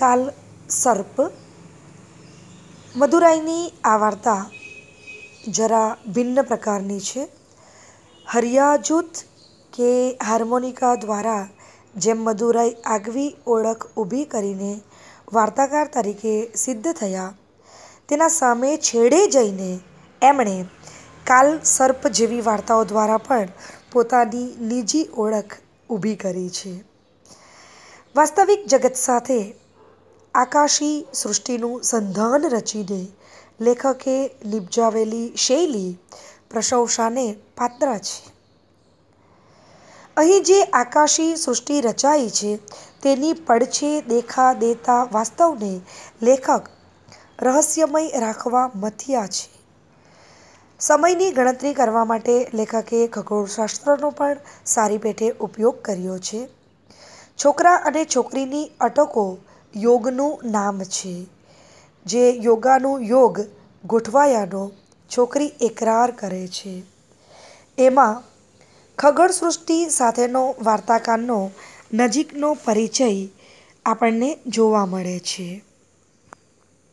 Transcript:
કાલ સર્પ. મદુરાઈની આ વાર્તા જરા ભિન્ન પ્રકારની છે. હરિયાજૂથ કે હાર્મોનિકા દ્વારા જેમ મદુરાઈ આગવી ઓળખ ઊભી કરીને વાર્તાકાર તરીકે સિદ્ધ થયા, તેના સામે છેડે જઈને એમણે કાલ સર્પ જેવી વાર્તાઓ દ્વારા પણ પોતાની નીજી ઓળખ ઊભી કરી છે. વાસ્તવિક જગત સાથે આકાશી સૃષ્ટિનું સંધાન રચીને લેખકે નિપજાવેલી શૈલી પ્રશંસાને પાત્ર છે. અહીં જે આકાશી સૃષ્ટિ રચાઈ છે તેની પડછે દેખા દેતા વાસ્તવને લેખક રહસ્યમય રાખવા મથ્યા છે. સમયની ગણતરી કરવા માટે લેખકે ખગોળશાસ્ત્રનો પણ સારી પેઠે ઉપયોગ કર્યો છે. છોકરા અને છોકરીની અટકો યોગનું નામ છે. જે યોગાનું યોગ ગોઠવાયાનો છોકરી એકરાર કરે છે. એમાં ખગોળસૃષ્ટિ સાથેનો વાર્તાકારનો નજીકનો પરિચય આપણને જોવા મળે છે.